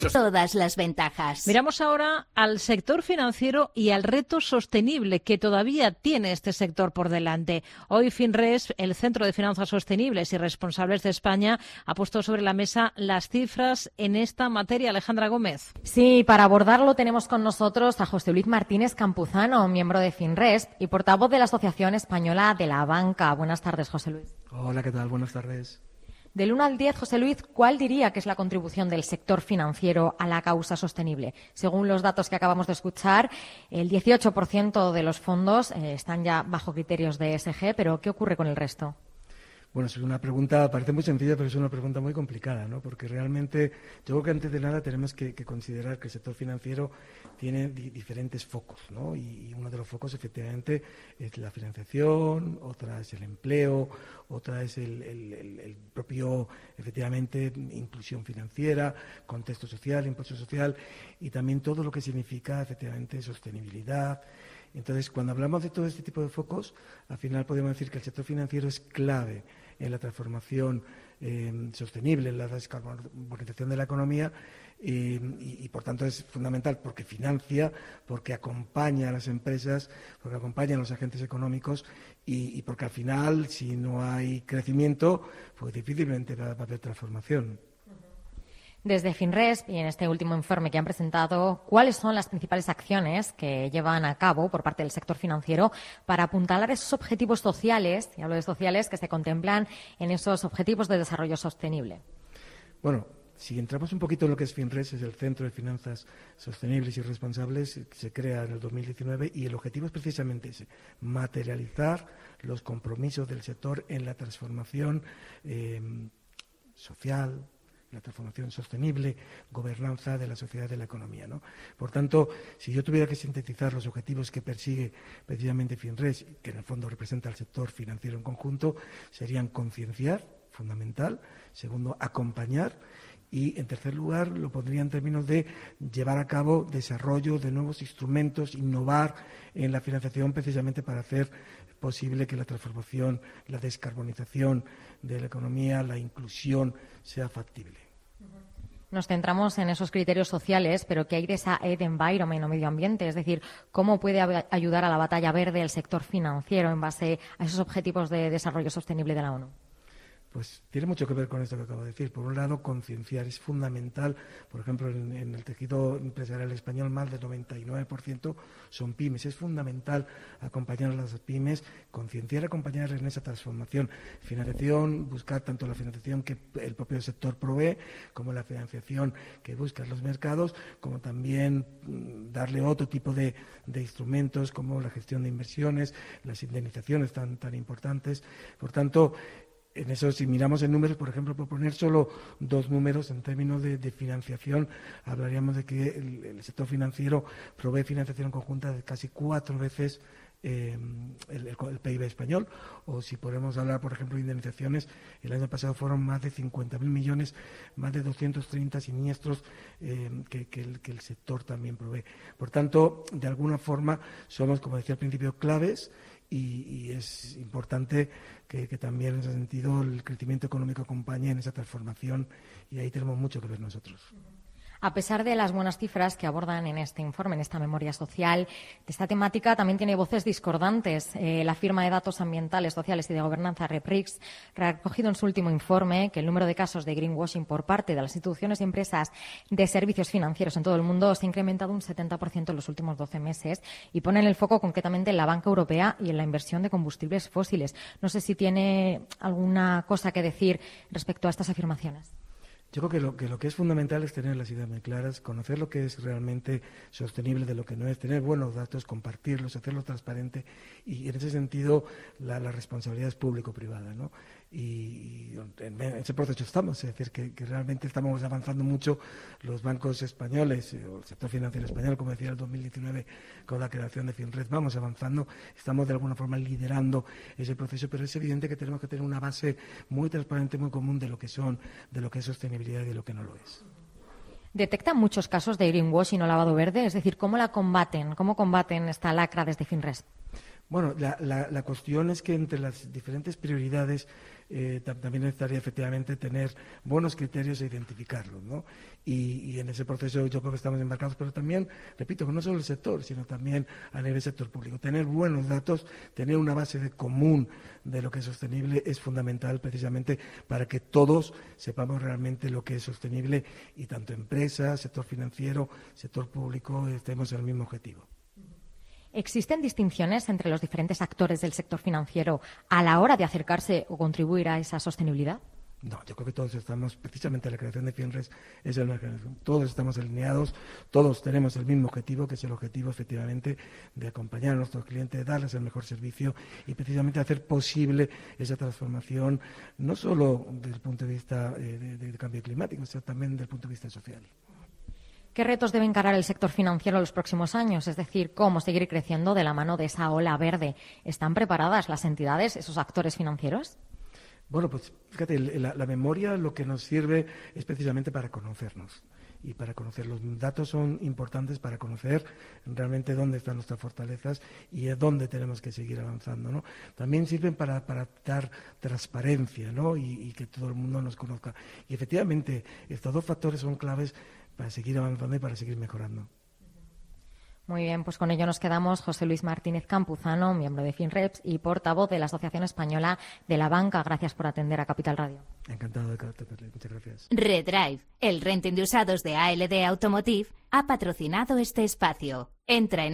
Todas las ventajas. Miramos ahora al sector financiero y al reto sostenible que todavía tiene este sector por delante. Hoy Finres, el Centro de Finanzas Sostenibles y Responsables de España, ha puesto sobre la mesa las cifras en esta materia. Alejandra Gómez. Sí, para abordarlo tenemos con nosotros a José Luis Martínez Campuzano, miembro de Finres y portavoz de la Asociación Española de la Banca. Buenas tardes, José Luis. Hola, ¿qué tal? Buenas tardes. Del 1 al 10, José Luis, ¿cuál diría que es la contribución del sector financiero a la causa sostenible? Según los datos que acabamos de escuchar, el 18% de los fondos están ya bajo criterios de ESG, pero ¿qué ocurre con el resto? Bueno, es una pregunta, parece muy sencilla, pero es una pregunta muy complicada, ¿no? Porque realmente yo creo que antes de nada tenemos que considerar que el sector financiero tiene diferentes focos, ¿no? Y uno de los focos efectivamente es la financiación, otra es el empleo, otra es el propio, efectivamente, inclusión financiera, contexto social, impulso social y también todo lo que significa, efectivamente, sostenibilidad. Entonces, cuando hablamos de todo este tipo de focos, al final podemos decir que el sector financiero es clave en la transformación sostenible, en la descarbonización de la economía y, por tanto, es fundamental porque financia, porque acompaña a las empresas, porque acompaña a los agentes económicos y porque, al final, si no hay crecimiento, pues difícilmente va a haber transformación. Desde Finres y en este último informe que han presentado, ¿cuáles son las principales acciones que llevan a cabo por parte del sector financiero para apuntalar esos objetivos sociales, y hablo de sociales, que se contemplan en esos objetivos de desarrollo sostenible? Bueno, si entramos un poquito en lo que es Finres, es el Centro de Finanzas Sostenibles y Responsables, se crea en el 2019 y el objetivo es precisamente ese, materializar los compromisos del sector en la transformación social, la transformación sostenible, gobernanza de la sociedad y de la economía, ¿no? Por tanto, si yo tuviera que sintetizar los objetivos que persigue precisamente Finres, que en el fondo representa al sector financiero en conjunto, serían concienciar, fundamental; segundo, acompañar; y, en tercer lugar, lo pondría en términos de llevar a cabo desarrollo de nuevos instrumentos, innovar en la financiación precisamente para hacer posible que la transformación, la descarbonización de la economía, la inclusión sea factible. Nos centramos en esos criterios sociales, pero ¿qué hay de esa Environment o medio ambiente? Es decir, ¿cómo puede ayudar a la batalla verde el sector financiero en base a esos objetivos de desarrollo sostenible de la ONU? Pues tiene mucho que ver con esto que acabo de decir. Por un lado, concienciar es fundamental. Por ejemplo, en el tejido empresarial español, más del 99% son pymes. Es fundamental acompañar a las pymes, concienciar, acompañar en esa transformación. Financiación, buscar tanto la financiación que el propio sector provee, como la financiación que buscan los mercados, como también darle otro tipo de instrumentos, como la gestión de inversiones, las indemnizaciones tan importantes. Por tanto, en eso, si miramos en números, por ejemplo, por poner solo dos números en términos de financiación, hablaríamos de que el sector financiero provee financiación conjunta de casi 4 veces el PIB español. O si podemos hablar, por ejemplo, de indemnizaciones, el año pasado fueron más de 50.000 millones, más de 230 siniestros que el sector también provee. Por tanto, de alguna forma, somos, como decía al principio, claves. Y es importante que también en ese sentido el crecimiento económico acompañe en esa transformación y ahí tenemos mucho que ver nosotros. A pesar de las buenas cifras que abordan en este informe, en esta memoria social, esta temática también tiene voces discordantes. La firma de datos ambientales, sociales y de gobernanza REPRIX ha recogido en su último informe que el número de casos de greenwashing por parte de las instituciones y empresas de servicios financieros en todo el mundo se ha incrementado un 70% en los últimos 12 meses y pone el foco concretamente en la banca europea y en la inversión de combustibles fósiles. No sé si tiene alguna cosa que decir respecto a estas afirmaciones. Yo creo que lo que es fundamental es tener las ideas muy claras, conocer lo que es realmente sostenible de lo que no es, tener buenos datos, compartirlos, hacerlo transparente y, en ese sentido, la responsabilidad es público-privada, ¿no? Y en ese proceso estamos, es decir, que realmente estamos avanzando mucho los bancos españoles, o el sector financiero español, como decía el 2019 con la creación de Finres, vamos avanzando, estamos de alguna forma liderando ese proceso, pero es evidente que tenemos que tener una base muy transparente, muy común de lo que es sostenibilidad y de lo que no lo es. ¿Detectan muchos casos de greenwashing o lavado verde? Es decir, ¿cómo la combaten? ¿Cómo combaten esta lacra desde Finres? Bueno, la cuestión es que entre las diferentes prioridades también necesitaría efectivamente tener buenos criterios e identificarlos, ¿no? Y en ese proceso yo creo que estamos embarcados, pero también, repito, que no solo el sector, sino también a nivel sector público. Tener buenos datos, tener una base común de lo que es sostenible es fundamental precisamente para que todos sepamos realmente lo que es sostenible y tanto empresas, sector financiero, sector público, estemos en el mismo objetivo. ¿Existen distinciones entre los diferentes actores del sector financiero a la hora de acercarse o contribuir a esa sostenibilidad? No, yo creo que todos estamos, precisamente la creación de FinRes es el mecanismo. Todos estamos alineados, todos tenemos el mismo objetivo, que es el objetivo efectivamente de acompañar a nuestros clientes, darles el mejor servicio y precisamente hacer posible esa transformación, no solo desde el punto de vista de cambio climático, sino también desde el punto de vista social. ¿Qué retos debe encarar el sector financiero en los próximos años? Es decir, ¿cómo seguir creciendo de la mano de esa ola verde? ¿Están preparadas las entidades, esos actores financieros? Bueno, pues fíjate, la memoria lo que nos sirve es precisamente para conocernos y para conocer. Los datos son importantes para conocer realmente dónde están nuestras fortalezas y dónde tenemos que seguir avanzando, ¿no? También sirven para dar transparencia, ¿no? Y que todo el mundo nos conozca. Y efectivamente, estos dos factores son claves para seguir avanzando y para seguir mejorando. Muy bien, pues con ello nos quedamos. José Luis Martínez Campuzano, miembro de FinReps y portavoz de la Asociación Española de la Banca. Gracias por atender a Capital Radio. Encantado de atenderle. Muchas gracias. Redrive, el renting de usados de ALD Automotive, ha patrocinado este espacio. Entra en